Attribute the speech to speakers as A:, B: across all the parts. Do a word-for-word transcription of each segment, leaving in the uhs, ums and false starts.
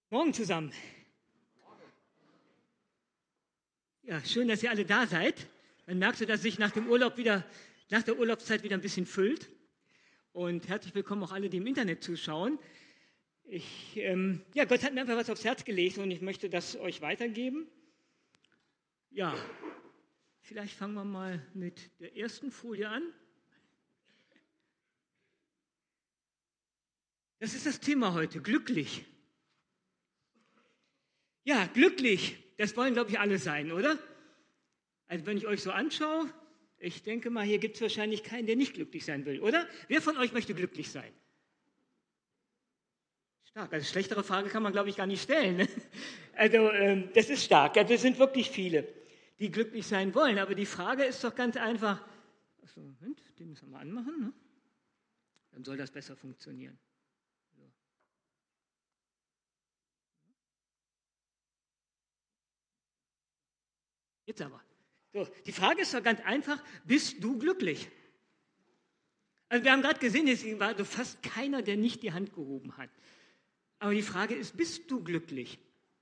A: Morgen zusammen. Ja, schön, dass ihr alle da seid. Dann merkst du, dass sich nach dem Urlaub wieder, nach der Urlaubszeit wieder ein bisschen füllt. Und herzlich willkommen auch alle, die im Internet zuschauen. Ich, ähm, ja, Gott hat mir einfach was aufs Herz gelegt und ich möchte das euch weitergeben. Ja, vielleicht fangen wir mal mit der ersten Folie an. Das ist das Thema heute, glücklich. Ja, glücklich, das wollen, glaube ich, alle sein, oder? Also wenn ich euch so anschaue, ich denke mal, hier gibt es wahrscheinlich keinen, der nicht glücklich sein will, oder? Wer von euch möchte glücklich sein? Stark, also schlechtere Frage kann man, glaube ich, gar nicht stellen. Ne? Also ähm, das ist stark, also es sind wirklich viele, die glücklich sein wollen. Aber die Frage ist doch ganz einfach, achso, Moment, den müssen wir mal anmachen, ne? Dann soll das besser funktionieren. Jetzt aber. So, die Frage ist doch ganz einfach, bist du glücklich? Also wir haben gerade gesehen, es war so fast keiner, der nicht die Hand gehoben hat. Aber die Frage ist, bist du glücklich?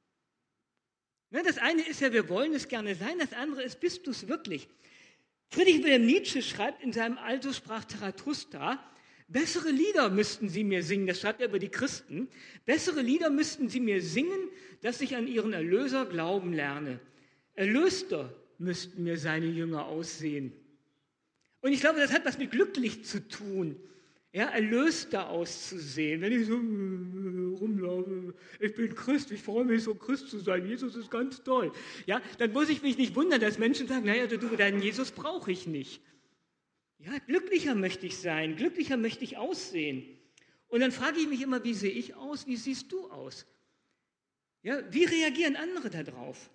A: Ne, das eine ist ja, wir wollen es gerne sein, das andere ist, bist du es wirklich? Friedrich Wilhelm Nietzsche schreibt in seinem Also sprach Zarathustra, bessere Lieder müssten sie mir singen, das schreibt er über die Christen, bessere Lieder müssten sie mir singen, dass ich an ihren Erlöser glauben lerne. Erlöster müssten mir seine Jünger aussehen. Und ich glaube, das hat was mit glücklich zu tun, ja, erlöster auszusehen. Wenn ich so rumlaufe, ich bin Christ, ich freue mich so, Christ zu sein, Jesus ist ganz toll. Ja, dann muss ich mich nicht wundern, dass Menschen sagen, naja, du, deinen Jesus brauche ich nicht. Ja, glücklicher möchte ich sein, glücklicher möchte ich aussehen. Und dann frage ich mich immer, wie sehe ich aus, wie siehst du aus? Ja, wie reagieren andere darauf?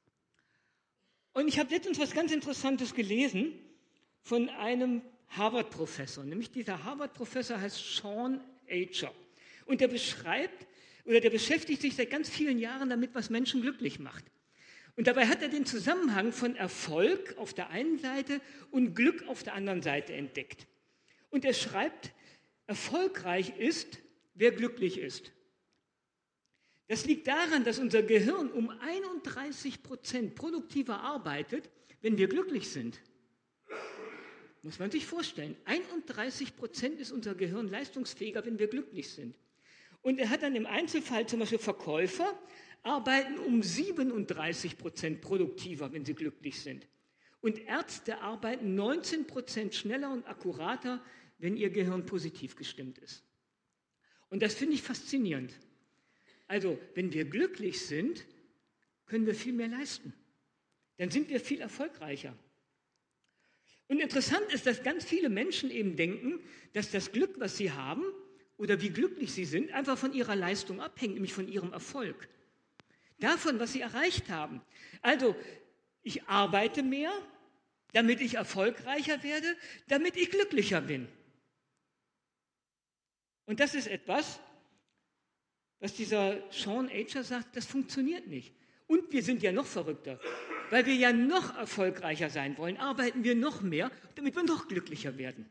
A: Und ich habe letztens was ganz Interessantes gelesen von einem Harvard-Professor. Nämlich dieser Harvard-Professor heißt Sean Acher. Und der beschreibt, oder der beschäftigt sich seit ganz vielen Jahren damit, was Menschen glücklich macht. Und dabei hat er den Zusammenhang von Erfolg auf der einen Seite und Glück auf der anderen Seite entdeckt. Und er schreibt, erfolgreich ist, wer glücklich ist. Das liegt daran, dass unser Gehirn um einunddreißig Prozent produktiver arbeitet, wenn wir glücklich sind. Muss man sich vorstellen. einunddreißig Prozent ist unser Gehirn leistungsfähiger, wenn wir glücklich sind. Und er hat dann im Einzelfall zum Beispiel Verkäufer, arbeiten um siebenunddreißig Prozent produktiver, wenn sie glücklich sind. Und Ärzte arbeiten neunzehn Prozent schneller und akkurater, wenn ihr Gehirn positiv gestimmt ist. Und das finde ich faszinierend. Also, wenn wir glücklich sind, können wir viel mehr leisten. Dann sind wir viel erfolgreicher. Und interessant ist, dass ganz viele Menschen eben denken, dass das Glück, was sie haben oder wie glücklich sie sind, einfach von ihrer Leistung abhängt, nämlich von ihrem Erfolg. Davon, was sie erreicht haben. Also, ich arbeite mehr, damit ich erfolgreicher werde, damit ich glücklicher bin. Und das ist etwas, was dieser Sean Acher sagt, das funktioniert nicht. Und wir sind ja noch verrückter, weil wir ja noch erfolgreicher sein wollen, arbeiten wir noch mehr, damit wir noch glücklicher werden.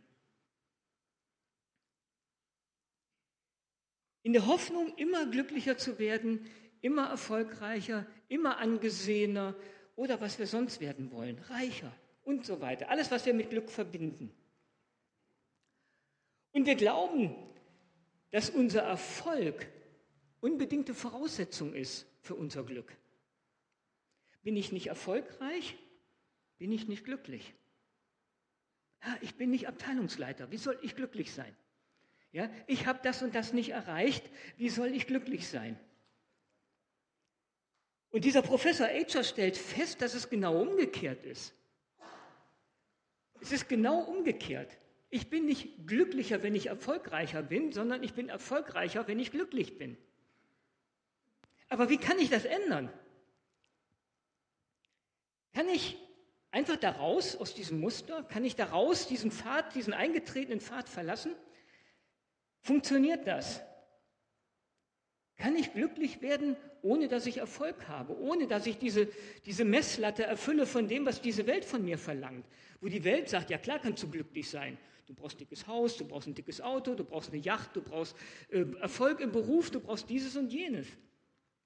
A: In der Hoffnung, immer glücklicher zu werden, immer erfolgreicher, immer angesehener oder was wir sonst werden wollen, reicher und so weiter. Alles, was wir mit Glück verbinden. Und wir glauben, dass unser Erfolg unbedingte Voraussetzung ist für unser Glück. Bin ich nicht erfolgreich, bin ich nicht glücklich. Ja, ich bin nicht Abteilungsleiter, wie soll ich glücklich sein? Ja, ich habe das und das nicht erreicht, wie soll ich glücklich sein? Und dieser Professor Acher stellt fest, dass es genau umgekehrt ist. Es ist genau umgekehrt. Ich bin nicht glücklicher, wenn ich erfolgreicher bin, sondern ich bin erfolgreicher, wenn ich glücklich bin. Aber wie kann ich das ändern? Kann ich einfach daraus, aus diesem Muster, kann ich daraus diesen Pfad, diesen eingetretenen Pfad verlassen? Funktioniert das? Kann ich glücklich werden, ohne dass ich Erfolg habe, ohne dass ich diese, diese Messlatte erfülle von dem, was diese Welt von mir verlangt? Wo die Welt sagt, ja klar kannst du glücklich sein. Du brauchst ein dickes Haus, du brauchst ein dickes Auto, du brauchst eine Yacht, du brauchst äh, Erfolg im Beruf, du brauchst dieses und jenes.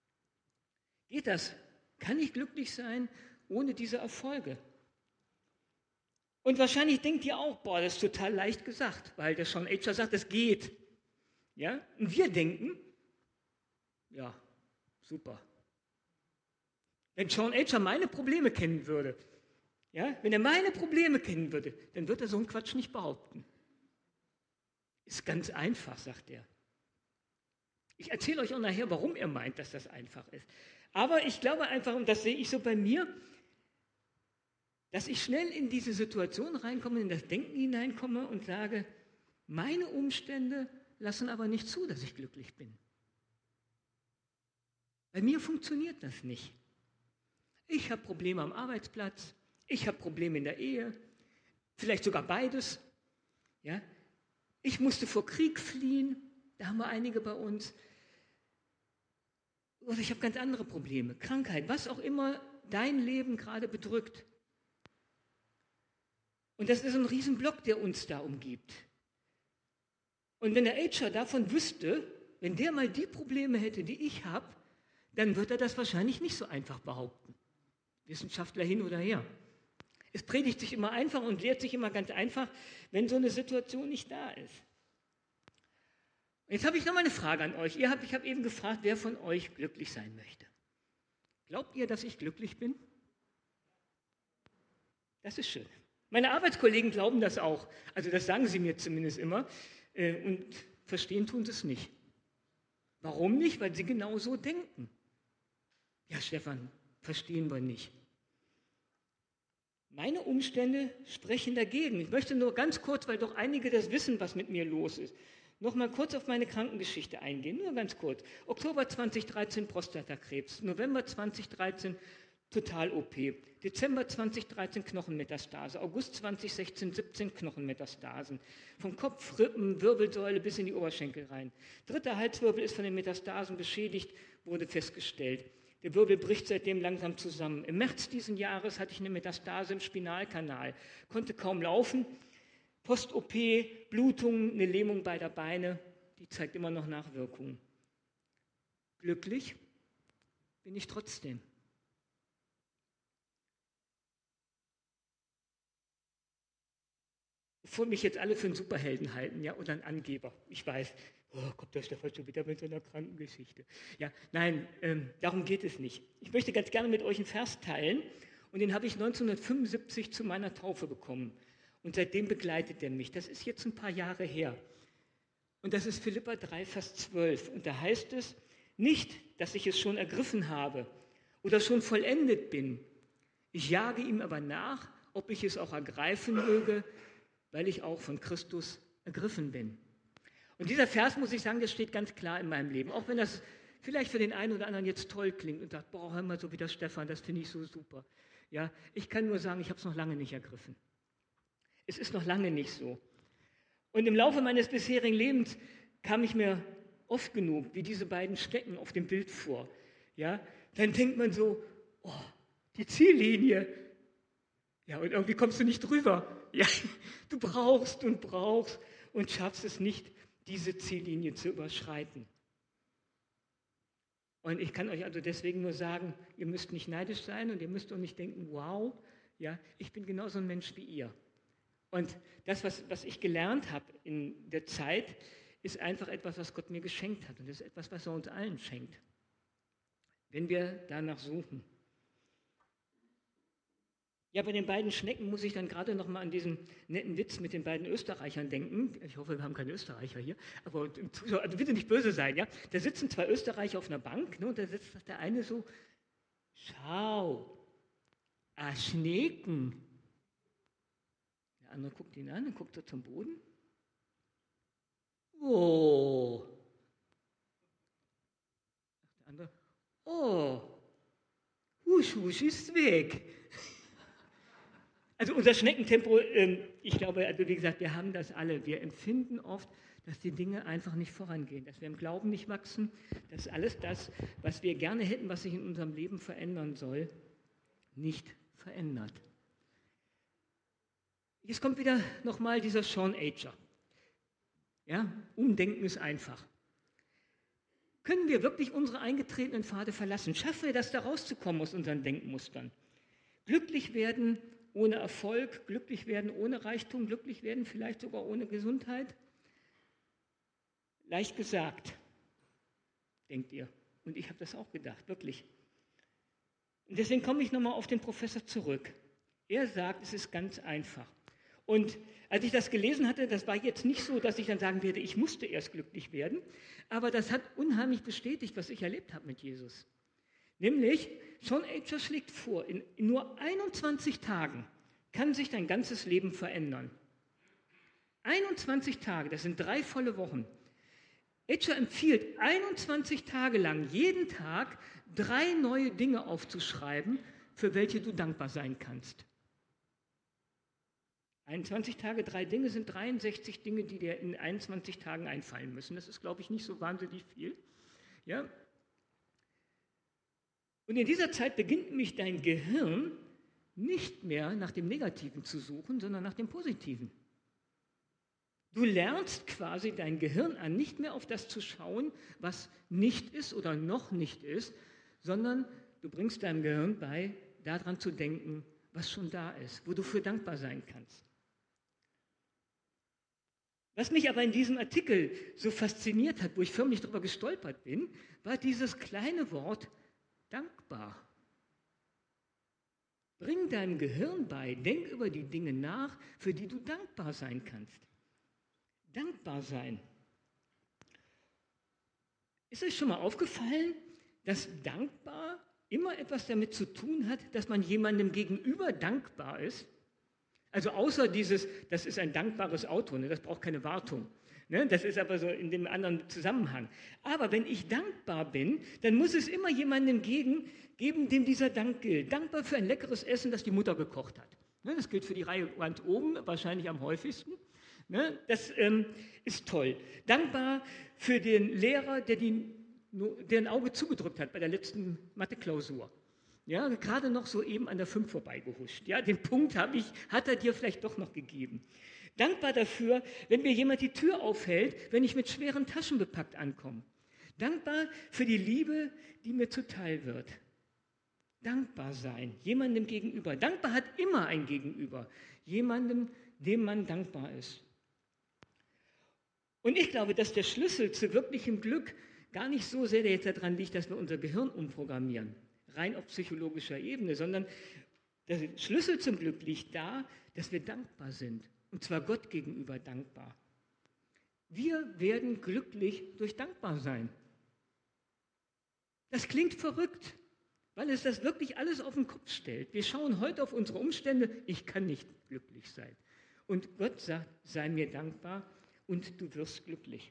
A: Geht das? Kann ich glücklich sein ohne diese Erfolge? Und wahrscheinlich denkt ihr auch, boah, das ist total leicht gesagt, weil der Sean Acher sagt, es geht. Ja? Und wir denken, ja, super. Wenn Sean Acher meine Probleme kennen würde, ja, wenn er meine Probleme kennen würde, dann wird er so einen Quatsch nicht behaupten. Ist ganz einfach, sagt er. Ich erzähle euch auch nachher, warum er meint, dass das einfach ist. Aber ich glaube einfach, und das sehe ich so bei mir, dass ich schnell in diese Situation reinkomme, in das Denken hineinkomme und sage, meine Umstände lassen aber nicht zu, dass ich glücklich bin. Bei mir funktioniert das nicht. Ich habe Probleme am Arbeitsplatz, ich habe Probleme in der Ehe, vielleicht sogar beides. Ja? Ich musste vor Krieg fliehen, da haben wir einige bei uns. Oder ich habe ganz andere Probleme, Krankheit, was auch immer dein Leben gerade bedrückt. Und das ist ein Riesenblock, der uns da umgibt. Und wenn der Acher davon wüsste, wenn der mal die Probleme hätte, die ich habe, dann wird er das wahrscheinlich nicht so einfach behaupten. Wissenschaftler hin oder her. Es predigt sich immer einfach und lehrt sich immer ganz einfach, wenn so eine Situation nicht da ist. Jetzt habe ich noch mal eine Frage an euch. Ihr habt, ich habe eben gefragt, wer von euch glücklich sein möchte. Glaubt ihr, dass ich glücklich bin? Das ist schön. Meine Arbeitskollegen glauben das auch. Also das sagen sie mir zumindest immer. Äh, und verstehen tun sie es nicht. Warum nicht? Weil sie genau so denken. Ja, Stefan, verstehen wir nicht. Meine Umstände sprechen dagegen. Ich möchte nur ganz kurz, weil doch einige das wissen, was mit mir los ist, noch mal kurz auf meine Krankengeschichte eingehen. Nur ganz kurz. Oktober zweitausenddreizehn Prostatakrebs, November zweitausenddreizehn Total-O P, Dezember zweitausenddreizehn Knochenmetastase, August zweitausendsechzehn siebzehn Knochenmetastasen, vom Kopf, Rippen, Wirbelsäule bis in die Oberschenkel rein. Dritter Halswirbel ist von den Metastasen beschädigt, wurde festgestellt. Der Wirbel bricht seitdem langsam zusammen. Im März diesen Jahres hatte ich eine Metastase im Spinalkanal, konnte kaum laufen. Post-O P, Blutung, eine Lähmung beider Beine, die zeigt immer noch Nachwirkungen. Glücklich bin ich trotzdem. Bevor mich jetzt alle für einen Superhelden halten, ja, oder einen Angeber. Ich weiß, oh, kommt der Stefan schon wieder mit so einer Krankengeschichte. Ja, nein, ähm, darum geht es nicht. Ich möchte ganz gerne mit euch einen Vers teilen und den habe ich neunzehnhundertfünfundsiebzig zu meiner Taufe bekommen. Und seitdem begleitet er mich. Das ist jetzt ein paar Jahre her. Und das ist Philipper drei, Vers zwölf. Und da heißt es, nicht, dass ich es schon ergriffen habe oder schon vollendet bin. Ich jage ihm aber nach, ob ich es auch ergreifen möge, weil ich auch von Christus ergriffen bin. Und dieser Vers, muss ich sagen, der steht ganz klar in meinem Leben. Auch wenn das vielleicht für den einen oder anderen jetzt toll klingt und sagt, boah, hör mal so wie der Stefan, das finde ich so super. Ja, ich kann nur sagen, ich habe es noch lange nicht ergriffen. Es ist noch lange nicht so. Und im Laufe meines bisherigen Lebens kam ich mir oft genug wie diese beiden Schnecken auf dem Bild vor. Ja, dann denkt man so, oh, die Ziellinie. Ja, und irgendwie kommst du nicht drüber. Ja, du brauchst und brauchst und schaffst es nicht, diese Ziellinie zu überschreiten. Und ich kann euch also deswegen nur sagen, ihr müsst nicht neidisch sein und ihr müsst auch nicht denken, wow, ja, ich bin genauso ein Mensch wie ihr. Und das, was, was ich gelernt habe in der Zeit, ist einfach etwas, was Gott mir geschenkt hat. Und das ist etwas, was er uns allen schenkt, wenn wir danach suchen. Ja, bei den beiden Schnecken muss ich dann gerade noch mal an diesen netten Witz mit den beiden Österreichern denken. Ich hoffe, wir haben keine Österreicher hier, aber also bitte nicht böse sein. Ja? Da sitzen zwei Österreicher auf einer Bank, ne, und da sitzt der eine so, schau, a Schnecken. Der andere guckt ihn an, dann guckt er zum Boden. Oh. Der andere, oh, husch, husch ist weg. Also unser Schneckentempo, ähm, ich glaube, also wie gesagt, wir haben das alle. Wir empfinden oft, dass die Dinge einfach nicht vorangehen, dass wir im Glauben nicht wachsen, dass alles das, was wir gerne hätten, was sich in unserem Leben verändern soll, nicht verändert. Jetzt kommt wieder nochmal dieser Sean Acher. Ja, Umdenken ist einfach. Können wir wirklich unsere eingetretenen Pfade verlassen? Schaffen wir das, da rauszukommen aus unseren Denkmustern? Glücklich werden ohne Erfolg, glücklich werden ohne Reichtum, glücklich werden vielleicht sogar ohne Gesundheit? Leicht gesagt, denkt ihr. Und ich habe das auch gedacht, wirklich. Und deswegen komme ich nochmal auf den Professor zurück. Er sagt, es ist ganz einfach. Und als ich das gelesen hatte, das war jetzt nicht so, dass ich dann sagen werde, ich musste erst glücklich werden, aber das hat unheimlich bestätigt, was ich erlebt habe mit Jesus. Nämlich, John Acher schlägt vor, in nur einundzwanzig Tagen kann sich dein ganzes Leben verändern. einundzwanzig Tage, das sind drei volle Wochen. Acher empfiehlt, einundzwanzig Tage lang, jeden Tag, drei neue Dinge aufzuschreiben, für welche du dankbar sein kannst. einundzwanzig Tage, drei Dinge sind dreiundsechzig Dinge, die dir in einundzwanzig Tagen einfallen müssen. Das ist, glaube ich, nicht so wahnsinnig viel. Ja? Und in dieser Zeit beginnt nämlich dein Gehirn nicht mehr nach dem Negativen zu suchen, sondern nach dem Positiven. Du lernst quasi dein Gehirn an, nicht mehr auf das zu schauen, was nicht ist oder noch nicht ist, sondern du bringst deinem Gehirn bei, daran zu denken, was schon da ist, wo du für dankbar sein kannst. Was mich aber in diesem Artikel so fasziniert hat, wo ich förmlich darüber gestolpert bin, war dieses kleine Wort dankbar. Bring deinem Gehirn bei, denk über die Dinge nach, für die du dankbar sein kannst. Dankbar sein. Ist euch schon mal aufgefallen, dass dankbar immer etwas damit zu tun hat, dass man jemandem gegenüber dankbar ist? Also außer dieses, das ist ein dankbares Auto, ne, das braucht keine Wartung. Ne, das ist aber so in dem anderen Zusammenhang. Aber wenn ich dankbar bin, dann muss es immer jemandem gegen, geben, dem dieser Dank gilt. Dankbar für ein leckeres Essen, das die Mutter gekocht hat. Ne, das gilt für die Reihe ganz oben, wahrscheinlich am häufigsten. Ne, das ähm, ist toll. Dankbar für den Lehrer, der, die, der ein Auge zugedrückt hat bei der letzten Mathe-Klausur. Ja, gerade noch so eben an der fünf vorbeigehuscht. Ja, den Punkt habe ich, hat er dir vielleicht doch noch gegeben. Dankbar dafür, wenn mir jemand die Tür aufhält, wenn ich mit schweren Taschen bepackt ankomme. Dankbar für die Liebe, die mir zuteil wird. Dankbar sein, jemandem gegenüber. Dankbar hat immer ein Gegenüber. Jemandem, dem man dankbar ist. Und ich glaube, dass der Schlüssel zu wirklichem Glück gar nicht so sehr jetzt daran liegt, dass wir unser Gehirn umprogrammieren, rein auf psychologischer Ebene, sondern der Schlüssel zum Glück liegt da, dass wir dankbar sind. Und zwar Gott gegenüber dankbar. Wir werden glücklich durch Dankbarsein. Das klingt verrückt, weil es das wirklich alles auf den Kopf stellt. Wir schauen heute auf unsere Umstände, ich kann nicht glücklich sein. Und Gott sagt, sei mir dankbar und du wirst glücklich.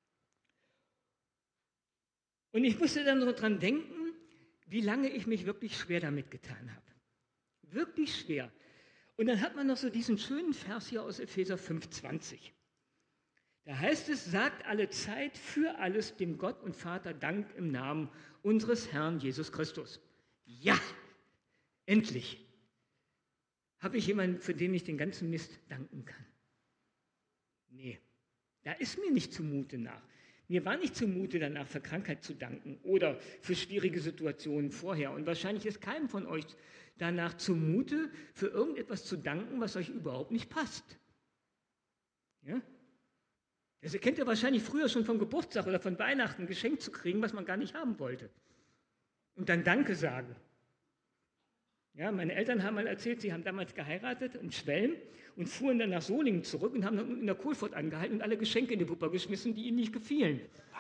A: Und ich musste dann so dran denken, wie lange ich mich wirklich schwer damit getan habe. Wirklich schwer. Und dann hat man noch so diesen schönen Vers hier aus Epheser fünf zwanzig. Da heißt es, sagt alle Zeit für alles dem Gott und Vater Dank im Namen unseres Herrn Jesus Christus. Ja, endlich habe ich jemanden, für den ich den ganzen Mist danken kann. Nee, da ist mir nicht zumute nach. Mir war nicht zumute danach, für Krankheit zu danken oder für schwierige Situationen vorher. Und wahrscheinlich ist keinem von euch danach zumute, für irgendetwas zu danken, was euch überhaupt nicht passt. Ja? Das kennt ihr wahrscheinlich früher schon vom Geburtstag oder von Weihnachten, ein Geschenk zu kriegen, was man gar nicht haben wollte. Und dann Danke sagen. Ja, meine Eltern haben mal erzählt, sie haben damals geheiratet in Schwelm und fuhren dann nach Solingen zurück und haben dann in der Kohlfurt angehalten und alle Geschenke in die Wupper geschmissen, die ihnen nicht gefielen.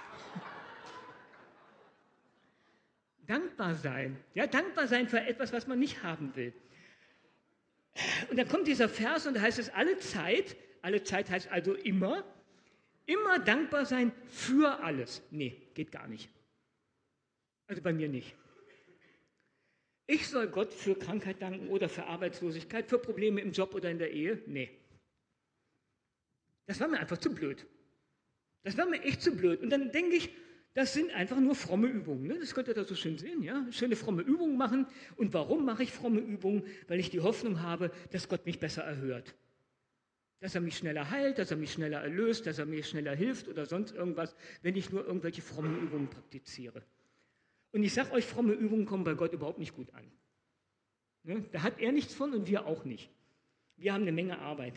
A: Dankbar sein. Ja, dankbar sein für etwas, was man nicht haben will. Und dann kommt dieser Vers und da heißt es alle Zeit, alle Zeit heißt also immer, immer dankbar sein für alles. Nee, geht gar nicht. Also bei mir nicht. Ich soll Gott für Krankheit danken oder für Arbeitslosigkeit, für Probleme im Job oder in der Ehe? Nee. Das war mir einfach zu blöd. Das war mir echt zu blöd. Und dann denke ich, das sind einfach nur fromme Übungen. Ne? Das könnt ihr da so schön sehen. Ja? Schöne fromme Übungen machen. Und warum mache ich fromme Übungen? Weil ich die Hoffnung habe, dass Gott mich besser erhört. Dass er mich schneller heilt, dass er mich schneller erlöst, dass er mir schneller hilft oder sonst irgendwas, wenn ich nur irgendwelche frommen Übungen praktiziere. Und ich sage euch, fromme Übungen kommen bei Gott überhaupt nicht gut an. Ne? Da hat er nichts von und wir auch nicht. Wir haben eine Menge Arbeit.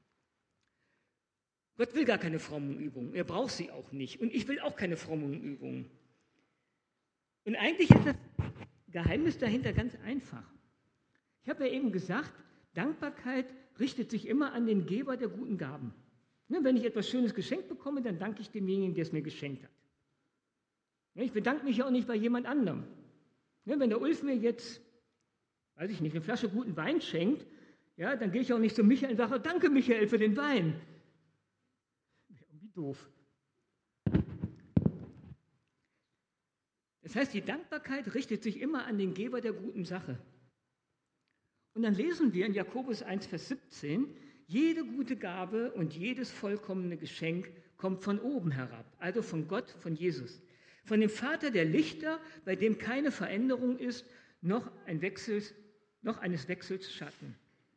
A: Gott will gar keine frommen Übungen. Er braucht sie auch nicht. Und ich will auch keine frommen Übungen. Und eigentlich ist das Geheimnis dahinter ganz einfach. Ich habe ja eben gesagt, Dankbarkeit richtet sich immer an den Geber der guten Gaben. Ne, wenn ich etwas Schönes geschenkt bekomme, dann danke ich demjenigen, der es mir geschenkt hat. Ne, ich bedanke mich ja auch nicht bei jemand anderem. Ne, wenn der Ulf mir jetzt, weiß ich nicht, eine Flasche guten Wein schenkt, ja, dann gehe ich auch nicht zu Michael und sage, danke Michael für den Wein. Irgendwie doof. Das heißt, die Dankbarkeit richtet sich immer an den Geber der guten Sache. Und dann lesen wir in Jakobus eins, Vers siebzehn, jede gute Gabe und jedes vollkommene Geschenk kommt von oben herab, also von Gott, von Jesus, von dem Vater der Lichter, bei dem keine Veränderung ist, noch, ein Wechsels, noch eines Wechsels Schatten.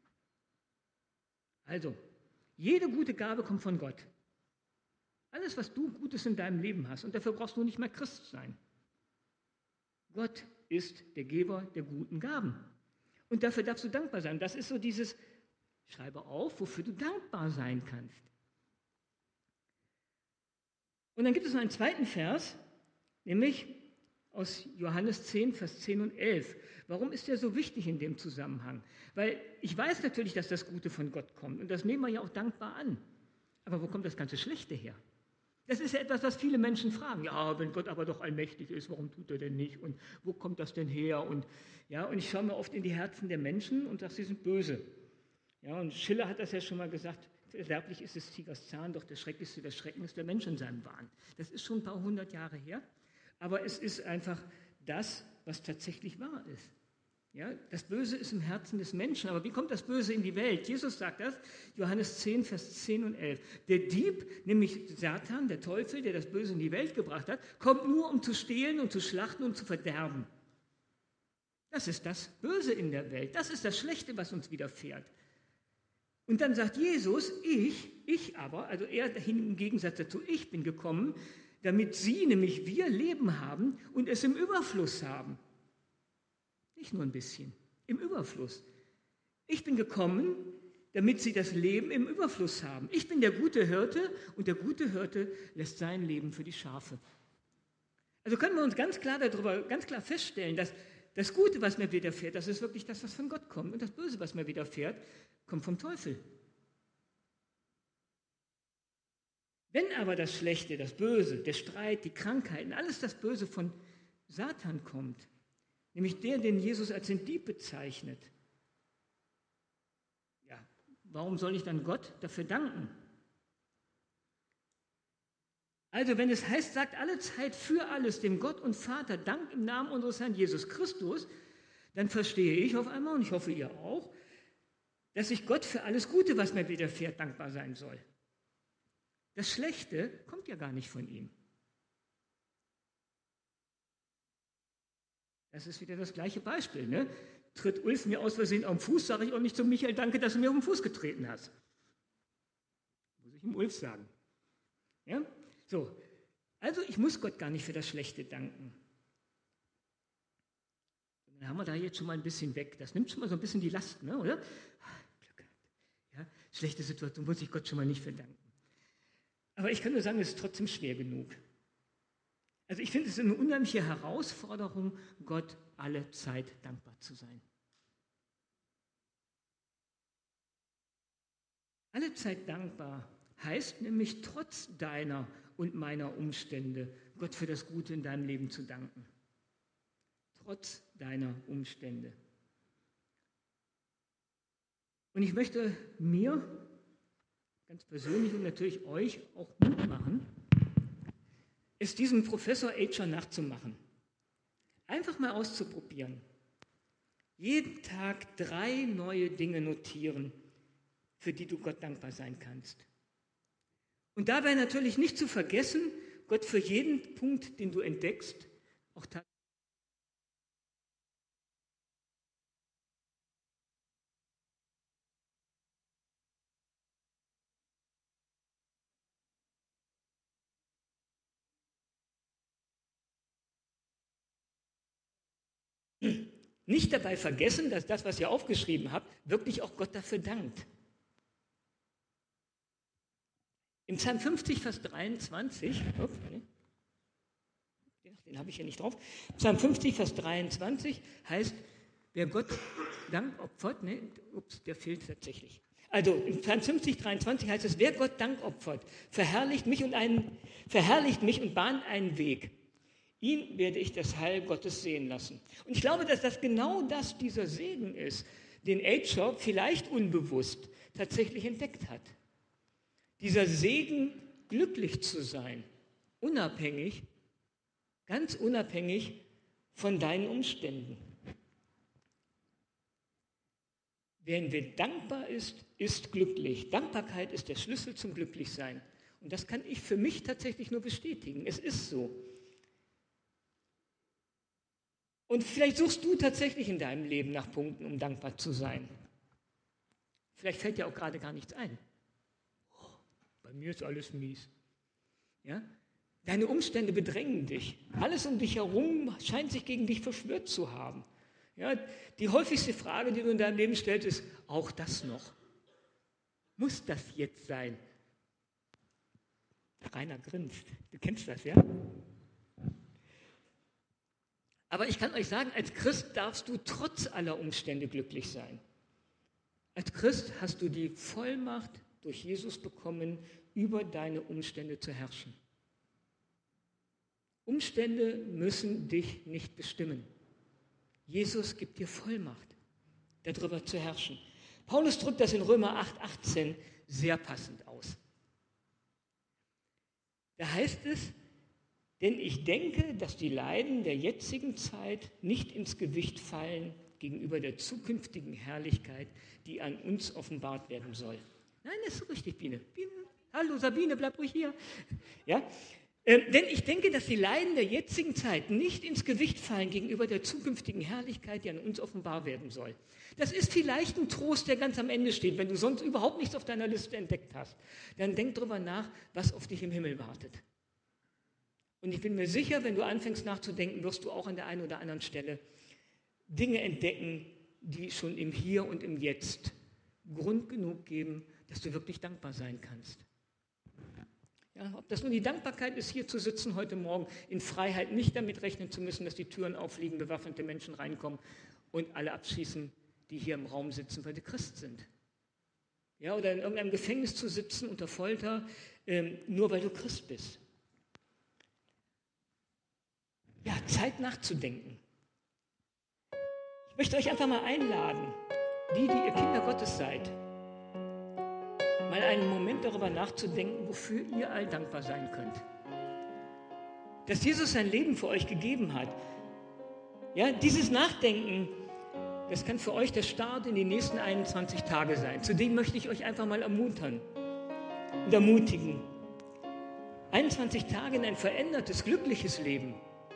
A: Also, jede gute Gabe kommt von Gott. Alles, was du Gutes in deinem Leben hast, und dafür brauchst du nicht mehr Christ sein. Gott ist der Geber der guten Gaben. Und dafür darfst du dankbar sein. Das ist so dieses, schreibe auf, wofür du dankbar sein kannst. Und dann gibt es noch einen zweiten Vers, nämlich aus Johannes zehn, Vers zehn und elf. Warum ist der so wichtig in dem Zusammenhang? Weil ich weiß natürlich, dass das Gute von Gott kommt. Und das nehmen wir ja auch dankbar an. Aber wo kommt das ganze Schlechte her? Das ist ja etwas, was viele Menschen fragen. Ja, wenn Gott aber doch allmächtig ist, warum tut er denn nicht? Und wo kommt das denn her? Und, ja, und ich schaue mir oft in die Herzen der Menschen und sage, sie sind böse. Ja, und Schiller hat das ja schon mal gesagt, verderblich ist des Tigers Zahn, doch der schrecklichste der Schrecken ist der Mensch in seinem Wahn. Das ist schon ein paar hundert Jahre her, aber es ist einfach das, was tatsächlich wahr ist. Ja, das Böse ist im Herzen des Menschen, aber wie kommt das Böse in die Welt? Jesus sagt das, Johannes zehn, Vers zehn und elf. Der Dieb, nämlich Satan, der Teufel, der das Böse in die Welt gebracht hat, kommt nur, um zu stehlen und zu schlachten und zu verderben. Das ist das Böse in der Welt, das ist das Schlechte, was uns widerfährt. Und dann sagt Jesus, ich, ich aber, also er im Gegensatz dazu, ich bin gekommen, damit sie, nämlich wir, Leben haben und es im Überfluss haben. Nicht nur ein bisschen, im Überfluss. Ich bin gekommen, damit sie das Leben im Überfluss haben. Ich bin der gute Hirte und der gute Hirte lässt sein Leben für die Schafe. Also können wir uns ganz klar darüber, ganz klar feststellen, dass das Gute, was mir widerfährt, das ist wirklich das, was von Gott kommt. Und das Böse, was mir widerfährt, kommt vom Teufel. Wenn aber das Schlechte, das Böse, der Streit, die Krankheiten, alles das Böse von Satan kommt, nämlich der, den Jesus als den Dieb bezeichnet. Ja, warum soll ich dann Gott dafür danken? Also wenn es heißt, sagt alle Zeit für alles dem Gott und Vater Dank im Namen unseres Herrn Jesus Christus, dann verstehe ich auf einmal, und ich hoffe ihr auch, dass ich Gott für alles Gute, was mir widerfährt, dankbar sein soll. Das Schlechte kommt ja gar nicht von ihm. Das ist wieder das gleiche Beispiel. Ne? Tritt Ulf mir aus Versehen auf den Fuß, sage ich auch nicht zu Michael, danke, dass du mir auf den Fuß getreten hast. Muss ich ihm Ulf sagen. Ja? So, also ich muss Gott gar nicht für das Schlechte danken. Dann haben wir da jetzt schon mal ein bisschen weg. Das nimmt schon mal so ein bisschen die Last, ne, oder? Ja, schlechte Situation muss ich Gott schon mal nicht für danken. Aber ich kann nur sagen, es ist trotzdem schwer genug. Also ich finde es eine unheimliche Herausforderung, Gott alle Zeit dankbar zu sein. Alle Zeit dankbar heißt nämlich trotz deiner und meiner Umstände, Gott für das Gute in deinem Leben zu danken. Trotz deiner Umstände. Und ich möchte mir ganz persönlich und natürlich euch auch Mut machen, es diesem Professor Acher nachzumachen. Einfach mal auszuprobieren. Jeden Tag drei neue Dinge notieren, für die du Gott dankbar sein kannst. Und dabei natürlich nicht zu vergessen, Gott für jeden Punkt, den du entdeckst, auch tatsächlich nicht dabei vergessen, dass das, was ihr aufgeschrieben habt, wirklich auch Gott dafür dankt. Im Psalm fünfzig, Vers dreiundzwanzig, ups, ne, den habe ich hier nicht drauf, Psalm fünfzig, Vers dreiundzwanzig heißt, wer Gott Dank opfert, ne, ups, der fehlt tatsächlich. Also im Psalm fünfzig, dreiundzwanzig heißt es, wer Gott Dank opfert, verherrlicht mich und, einen, verherrlicht mich und bahnt einen Weg. Ihn werde ich das Heil Gottes sehen lassen. Und ich glaube, dass das genau das dieser Segen ist, den Acher vielleicht unbewusst tatsächlich entdeckt hat. Dieser Segen, glücklich zu sein, unabhängig, ganz unabhängig von deinen Umständen. Wer dankbar ist, ist glücklich. Dankbarkeit ist der Schlüssel zum Glücklichsein. Und das kann ich für mich tatsächlich nur bestätigen. Es ist so. Und vielleicht suchst du tatsächlich in deinem Leben nach Punkten, um dankbar zu sein. Vielleicht fällt dir auch gerade gar nichts ein. Oh, bei mir ist alles mies. Ja? Deine Umstände bedrängen dich. Alles um dich herum scheint sich gegen dich verschwört zu haben. Ja, die häufigste Frage, die du in deinem Leben stellst, ist, auch das noch? Muss das jetzt sein? Rainer grinst. Du kennst das, ja? Aber ich kann euch sagen, als Christ darfst du trotz aller Umstände glücklich sein. Als Christ hast du die Vollmacht durch Jesus bekommen, über deine Umstände zu herrschen. Umstände müssen dich nicht bestimmen. Jesus gibt dir Vollmacht, darüber zu herrschen. Paulus drückt das in Römer acht, achtzehn sehr passend aus. Da heißt es, denn ich denke, dass die Leiden der jetzigen Zeit nicht ins Gewicht fallen gegenüber der zukünftigen Herrlichkeit, die an uns offenbart werden soll. Nein, das ist richtig, Biene. Biene. Hallo Sabine, bleib ruhig hier. Ja? Ähm, denn ich denke, dass die Leiden der jetzigen Zeit nicht ins Gewicht fallen gegenüber der zukünftigen Herrlichkeit, die an uns offenbar werden soll. Das ist vielleicht ein Trost, der ganz am Ende steht, wenn du sonst überhaupt nichts auf deiner Liste entdeckt hast. Dann denk drüber nach, was auf dich im Himmel wartet. Und ich bin mir sicher, wenn du anfängst nachzudenken, wirst du auch an der einen oder anderen Stelle Dinge entdecken, die schon im Hier und im Jetzt Grund genug geben, dass du wirklich dankbar sein kannst. Ja, ob das nun die Dankbarkeit ist, hier zu sitzen heute Morgen in Freiheit, nicht damit rechnen zu müssen, dass die Türen auffliegen, bewaffnete Menschen reinkommen und alle abschießen, die hier im Raum sitzen, weil sie Christ sind. Ja, oder in irgendeinem Gefängnis zu sitzen unter Folter, ähm, nur weil du Christ bist. Ja, Zeit nachzudenken. Ich möchte euch einfach mal einladen, die, die ihr Kinder Gottes seid, mal einen Moment darüber nachzudenken, wofür ihr all dankbar sein könnt. Dass Jesus sein Leben für euch gegeben hat. Ja, dieses Nachdenken, das kann für euch der Start in die nächsten einundzwanzig Tage sein. Zu dem möchte ich euch einfach mal ermuntern und ermutigen. einundzwanzig Tage in ein verändertes, glückliches Leben.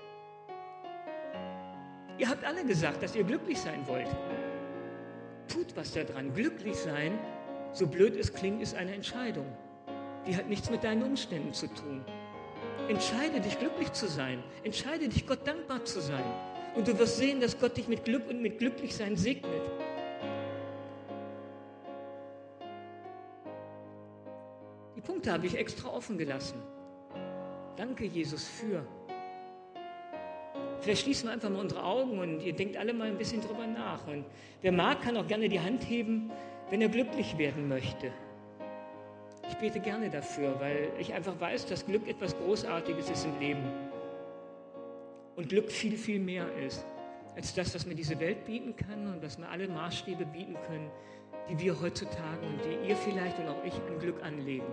A: Ihr habt alle gesagt, dass ihr glücklich sein wollt. Tut was daran. Glücklich sein, so blöd es klingt, ist eine Entscheidung. Die hat nichts mit deinen Umständen zu tun. Entscheide dich, glücklich zu sein. Entscheide dich, Gott dankbar zu sein. Und du wirst sehen, dass Gott dich mit Glück und mit Glücklichsein segnet. Die Punkte habe ich extra offen gelassen. Danke, Jesus, für. Vielleicht schließen wir einfach mal unsere Augen und ihr denkt alle mal ein bisschen drüber nach. Und wer mag, kann auch gerne die Hand heben, wenn er glücklich werden möchte. Ich bete gerne dafür, weil ich einfach weiß, dass Glück etwas Großartiges ist im Leben. Und Glück viel, viel mehr ist, als das, was mir diese Welt bieten kann und was mir alle Maßstäbe bieten können, die wir heutzutage und die ihr vielleicht und auch ich an Glück anlegen.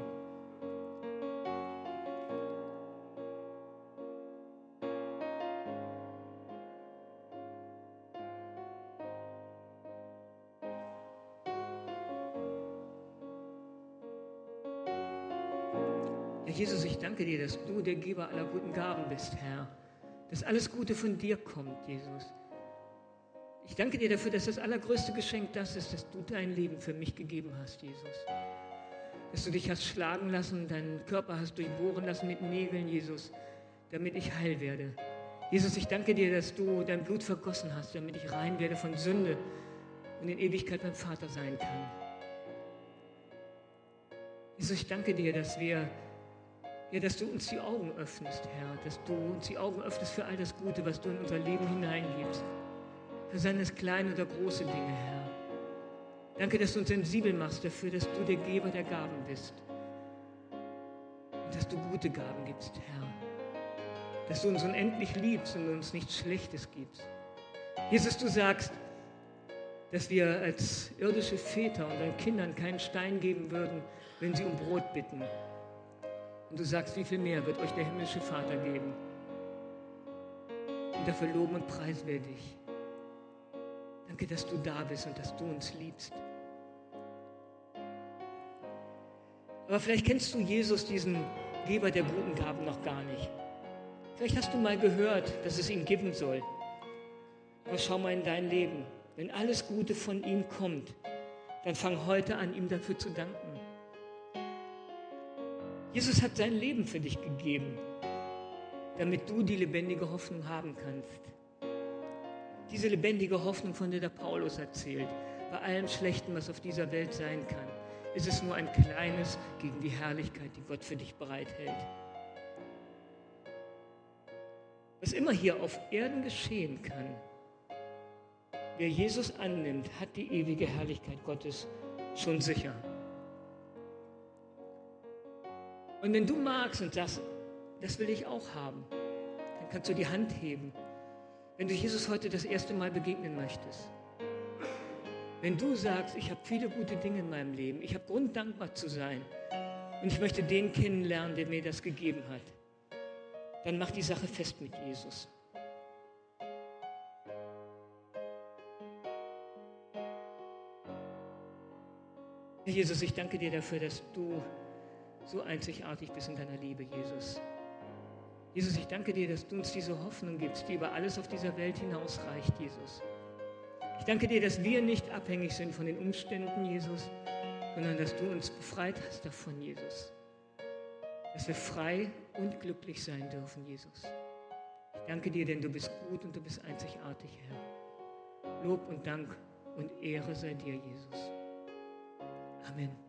A: Jesus, ich danke dir, dass du der Geber aller guten Gaben bist, Herr. Dass alles Gute von dir kommt, Jesus. Ich danke dir dafür, dass das allergrößte Geschenk das ist, dass du dein Leben für mich gegeben hast, Jesus. Dass du dich hast schlagen lassen, deinen Körper hast durchbohren lassen mit Nägeln, Jesus, damit ich heil werde. Jesus, ich danke dir, dass du dein Blut vergossen hast, damit ich rein werde von Sünde und in Ewigkeit beim Vater sein kann. Jesus, ich danke dir, dass wir, ja, dass du uns die Augen öffnest, Herr, dass du uns die Augen öffnest für all das Gute, was du in unser Leben hineingibst, für seien es kleine oder große Dinge, Herr. Danke, dass du uns sensibel machst dafür, dass du der Geber der Gaben bist und dass du gute Gaben gibst, Herr. Dass du uns unendlich liebst und uns nichts Schlechtes gibst. Jesus, du sagst, dass wir als irdische Väter unseren Kindern keinen Stein geben würden, wenn sie um Brot bitten. Und du sagst, wie viel mehr wird euch der himmlische Vater geben. Und dafür loben und preisen wir dich. Danke, dass du da bist und dass du uns liebst. Aber vielleicht kennst du Jesus, diesen Geber der guten Gaben, noch gar nicht. Vielleicht hast du mal gehört, dass es ihn geben soll. Aber schau mal in dein Leben. Wenn alles Gute von ihm kommt, dann fang heute an, ihm dafür zu danken. Jesus hat sein Leben für dich gegeben, damit du die lebendige Hoffnung haben kannst. Diese lebendige Hoffnung, von der der Paulus erzählt, bei allem Schlechten, was auf dieser Welt sein kann, ist es nur ein kleines gegen die Herrlichkeit, die Gott für dich bereithält. Was immer hier auf Erden geschehen kann, wer Jesus annimmt, hat die ewige Herrlichkeit Gottes schon sicher. Und wenn du magst und sagst, das will ich auch haben, dann kannst du die Hand heben. Wenn du Jesus heute das erste Mal begegnen möchtest. Wenn du sagst, ich habe viele gute Dinge in meinem Leben, ich habe Grund, dankbar zu sein und ich möchte den kennenlernen, der mir das gegeben hat, dann mach die Sache fest mit Jesus. Herr Jesus, ich danke dir dafür, dass du so einzigartig bist in deiner Liebe, Jesus. Jesus, ich danke dir, dass du uns diese Hoffnung gibst, die über alles auf dieser Welt hinausreicht, Jesus. Ich danke dir, dass wir nicht abhängig sind von den Umständen, Jesus, sondern dass du uns befreit hast davon, Jesus. Dass wir frei und glücklich sein dürfen, Jesus. Ich danke dir, denn du bist gut und du bist einzigartig, Herr. Lob und Dank und Ehre sei dir, Jesus. Amen.